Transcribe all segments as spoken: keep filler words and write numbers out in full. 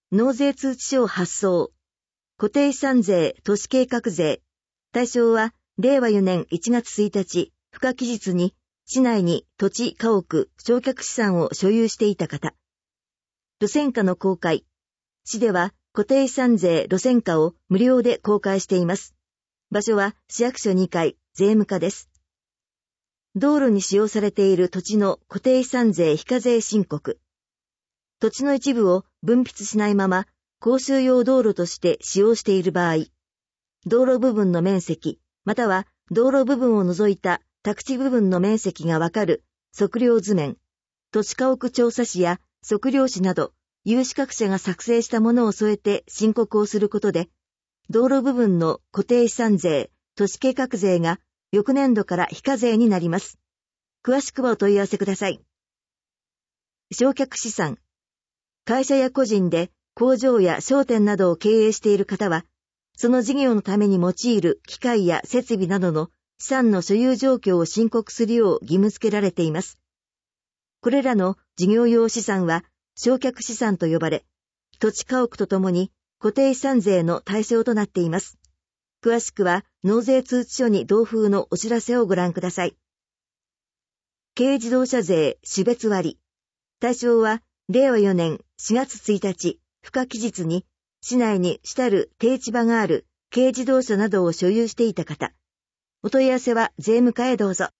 納税通知書を発送。固定資産税、都市計画税。対象は、れいわよねんいちがつついたち、付加期日に、市内に土地、家屋、償却資産を所有していた方。路線価の公開。市では、固定資産税路線価を無料で公開しています。場所は、市役所にかい、税務課です。道路に使用されている土地の固定資産税非課税申告。土地の一部を分筆しないまま、公衆用道路として使用している場合、道路部分の面積、または道路部分を除いた宅地部分の面積がわかる測量図面、土地家屋調査士や測量士など、有資格者が作成したものを添えて申告をすることで、道路部分の固定資産税、都市計画税が翌年度から非課税になります。詳しくはお問い合わせください。償却資産。会社や個人で工場や商店などを経営している方は、その事業のために用いる機械や設備などの資産の所有状況を申告するよう義務付けられています。これらの事業用資産は償却資産と呼ばれ、土地家屋とともに固定資産税の対象となっています。詳しくは納税通知書に同封のお知らせをご覧ください。軽自動車税種別割。対象はれいわよねんしがつついたち、付加期日に市内に主たる定置場がある軽自動車などを所有していた方。お問い合わせは税務課へどうぞ。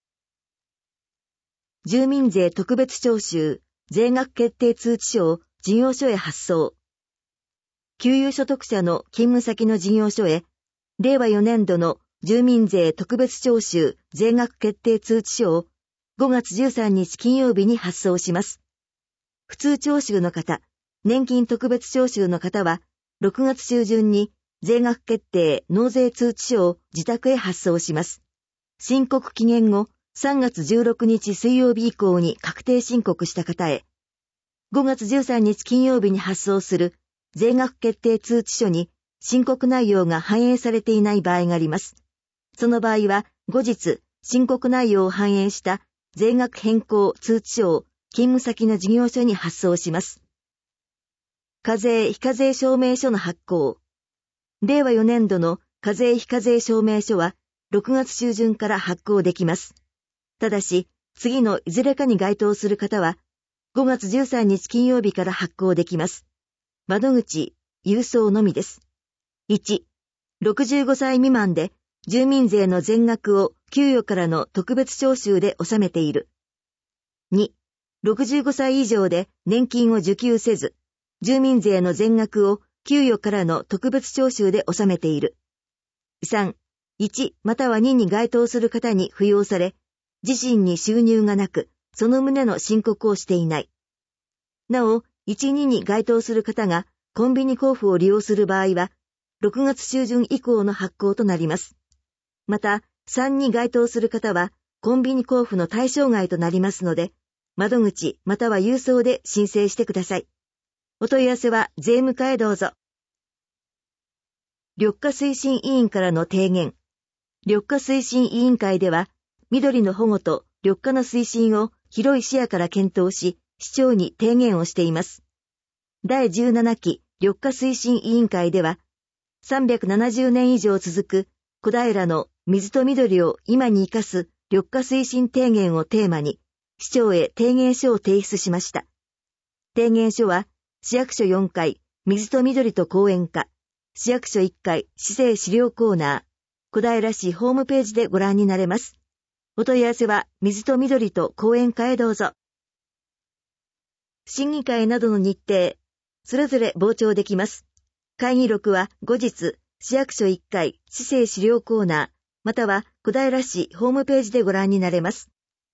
住民税特別徴収、税額決定通知書を事業所へ発送。給与所得者の勤務先の事業所へ、れいわよねんどの住民税特別徴収税額決定通知書をごがつじゅうさんにち金曜日に発送します。普通徴収の方、年金特別徴収の方は、ろくがつちゅうじゅんに税額決定納税通知書を自宅へ発送します。申告期限後、さんがつじゅうろくにち水曜日以降に確定申告した方へ、ごがつじゅうさんにち金曜日に発送する税額決定通知書に申告内容が反映されていない場合があります。その場合は、後日、申告内容を反映した税額変更通知書を勤務先の事業所に発送します。課税非課税証明書の発行。れいわよねんどの課税非課税証明書はろくがつちゅうじゅんから発行できます。ただし、次のいずれかに該当する方は、ごがつじゅうさんにち金曜日から発行できます。窓口、郵送のみです。いち、ろくじゅうごさい未満で住民税の全額を給与からの特別徴収で納めている。に、ろくじゅうごさい以上で年金を受給せず、住民税の全額を給与からの特別徴収で納めている。さん、いちまたはにに該当する方に扶養され、自身に収入がなく、その旨の申告をしていない。なお、いち、にに該当する方がコンビニ交付を利用する場合は、ろくがつちゅうじゅん以降の発行となります。また、さんに該当する方は、コンビニ交付の対象外となりますので、窓口または郵送で申請してください。お問い合わせは税務課へどうぞ。緑化推進委員からの提言。緑化推進委員会では、緑の保護と緑化の推進を広い視野から検討し、市長に提言をしています。だいじゅうななき緑化推進委員会では、さんびゃくななじゅうねん以上続く小平の水と緑を今に生かす緑化推進提言をテーマに、市長へ提言書を提出しました。提言書は、市役所よんかい、水と緑と講演課、市役所いっかい、市政資料コーナー、小平市ホームページでご覧になれます。お問い合わせは、水と緑と講演課へどうぞ。審議会などの日程、それぞれ傍聴できます。会議録は後日、市役所いっかい、市政資料コーナー、または小平市ホームページでご覧になれます。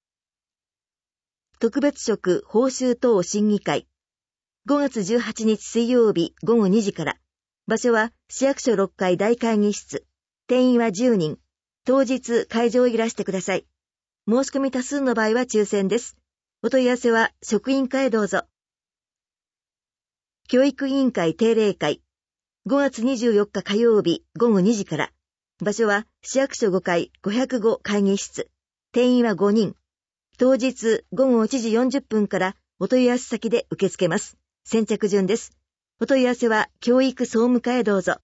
特別職報酬等審議会。ごがつじゅうはちにち水曜日ごごにじから。場所は市役所ろっかい大会議室。定員はじゅうにん。当日会場いらしてください。申し込み多数の場合は抽選です。お問い合わせは職員課へどうぞ。教育委員会定例会。ごがつにじゅうよっか火曜日ごごにじから。場所は市役所ごかいごひゃくご会議室。定員はごにん。当日ごごいちじよんじゅっぷんからお問い合わせ先で受け付けます。先着順です。 お問い合わせは教育総務課へどうぞ。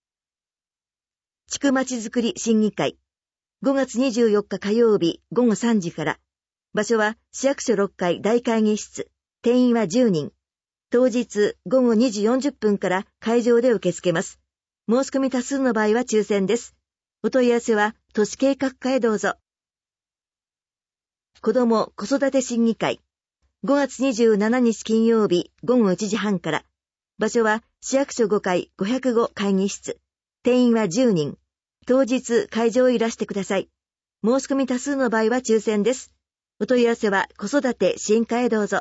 地区まちづくり審議会。ごがつにじゅうよっか火曜日ごごさんじから。場所は市役所ろっかい大会議室。定員はじゅうにん。当日ごごにじよんじゅっぷんから会場で受け付けます。申し込み多数の場合は抽選です。お問い合わせは都市計画課へどうぞ。子ども子育て審議会。ごがつにじゅうしちにち金曜日ごごいちじはんから。場所は市役所ごかいごひゃくご会議室。定員はじゅうにん。当日会場へいらしてください。申し込み多数の場合は抽選です。お問い合わせは子育て支援課へどうぞ。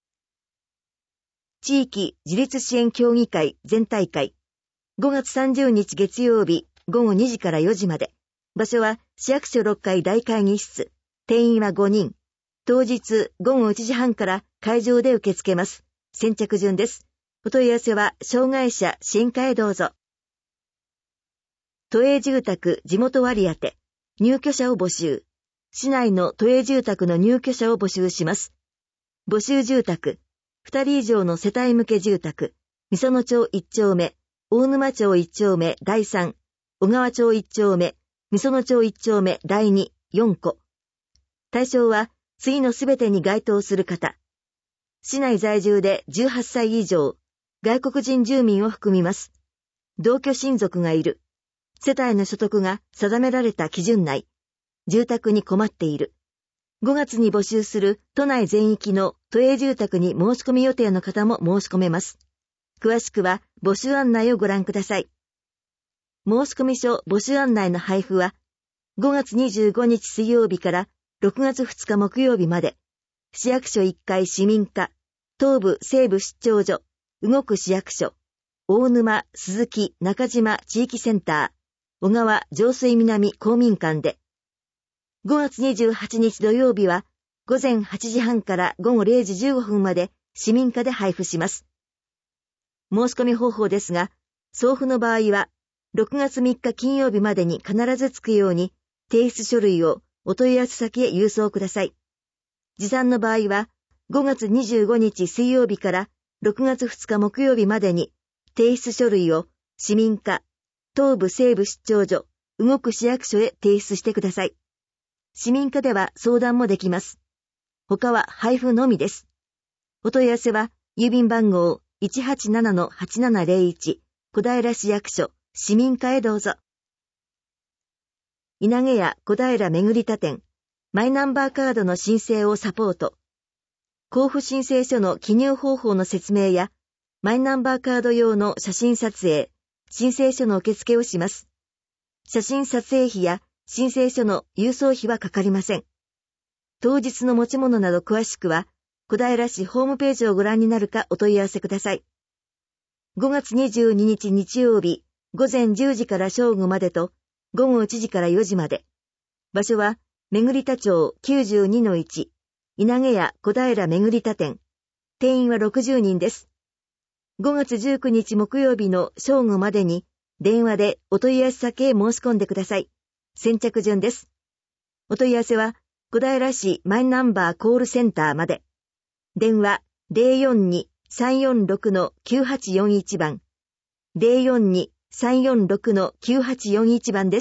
地域自立支援協議会全体会。ごがつさんじゅうにち月曜日ごごにじからよじまで。場所は市役所ろっかい大会議室。定員はごにん。当日ごごいちじはんから会場で受け付けます。先着順です。お問い合わせは障害者支援課へどうぞ。都営住宅地元割当入居者を募集。市内の都営住宅の入居者を募集します。募集住宅。ふたり以上の世帯向け住宅。御園町いっちょうめ、大沼町いっちょうめだいさん、小川町いっちょうめ、御園町いっちょうめだいに、よんこ。対象は次のすべてに該当する方。市内在住でじゅうはっさい以上。外国人住民を含みます。同居親族がいる。世帯の所得が定められた基準内。住宅に困っている。ごがつに募集する都内全域の都営住宅に申し込み予定の方も申し込めます。詳しくは募集案内をご覧ください。申し込み書募集案内の配布はごがつにじゅうごにち水曜日からろくがつふつか木曜日まで。市役所いっかい市民課、東部西部出張所、動く市役所、大沼、鈴木、中島地域センター、小川上水南公民館で。ごがつにじゅうはちにち土曜日はごぜんはちじはんからごごれいじじゅうごふんまで市民課で配布します。申し込み方法ですが、送付の場合はろくがつみっか金曜日までに必ず着くように提出書類をお問い合わせ先へ郵送ください。持参の場合はごがつにじゅうごにち水曜日からろくがつふつか木曜日までに提出書類を市民課、東部西部出張所、動く市役所へ提出してください。市民課では相談もできます。他は配布のみです。お問い合わせは郵便番号 いちはちななのはちななぜろいち 小平市役所市民課へどうぞ。稲毛屋小平めぐりた店、マイナンバーカードの申請をサポート。交付申請書の記入方法の説明や、マイナンバーカード用の写真撮影、申請書の受付をします。写真撮影費や申請書の郵送費はかかりません。当日の持ち物など詳しくは、小平市ホームページをご覧になるかお問い合わせください。ごがつにじゅうににち日曜日、ごぜんじゅうじから正午までと、ごごいちじからよじまで。場所は、めぐりた町 きゅうじゅうにのいち、稲毛屋小平めぐりた店。定員はろくじゅうにんです。ごがつじゅうくにち木曜日の正午までに、電話でお問い合わせ先へ申し込んでください。先着順です。お問い合わせは、小平市マイナンバーコールセンターまで。電話 ゼロよんに さんよんろく きゅうはちよんいち 番。ゼロよんに さんよんろく きゅうはちよんいち 番です。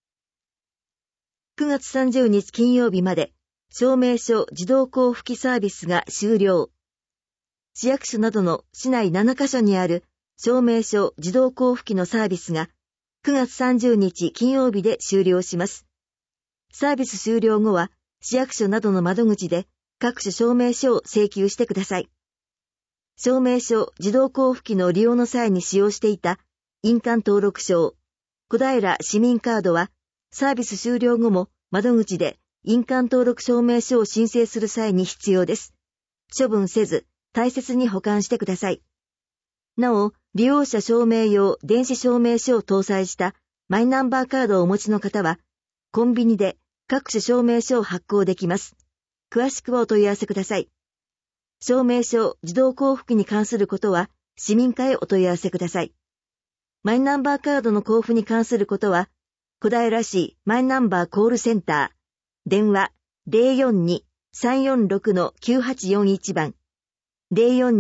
くがつさんじゅうにち金曜日まで、証明書自動交付機サービスが終了。市役所などの市内ななかしょにある証明書自動交付機のサービスがくがつさんじゅうにち金曜日で終了します。サービス終了後は市役所などの窓口で各種証明書を請求してください。証明書自動交付機の利用の際に使用していた印鑑登録証、小平市民カードはサービス終了後も窓口で印鑑登録証明書を申請する際に必要です。処分せず、大切に保管してください。なお、利用者証明用電子証明書を搭載したマイナンバーカードをお持ちの方は、コンビニで各種証明書を発行できます。詳しくはお問い合わせください。証明書自動交付機に関することは、市民課へお問い合わせください。マイナンバーカードの交付に関することは、小平市マイナンバーコールセンター、電話 ゼロよんに さんよんろく きゅうはちよんいち 番、ゼロよんに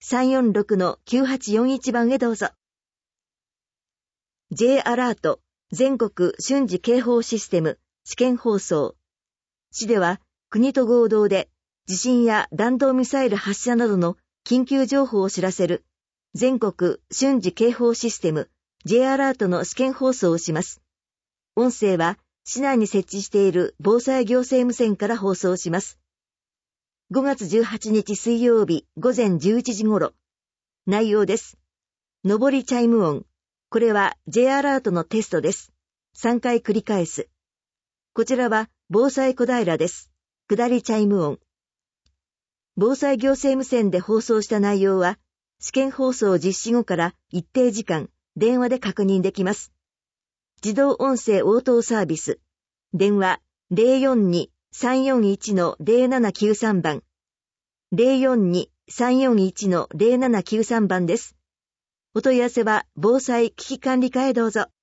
さんよんろくのきゅうはちよんいちばんへどうぞ。J アラート全国瞬時警報システム試験放送。市では国と合同で地震や弾道ミサイル発射などの緊急情報を知らせる全国瞬時警報システム J アラートの試験放送をします。音声は市内に設置している防災行政無線から放送します。ごがつじゅうはちにち水曜日ごぜんじゅういちじ頃。内容です。上りチャイム音。これは J アラートのテストです。さんかい繰り返す。こちらは防災小平です。下りチャイム音。防災行政無線で放送した内容は、試験放送実施後から一定時間、電話で確認できます。自動音声応答サービス。電話 ゼロよんに さんよんいち のゼロななきゅうさん 番。ゼロよんに さんよんいち のゼロななきゅうさん 番です。お問い合わせは防災危機管理課へどうぞ。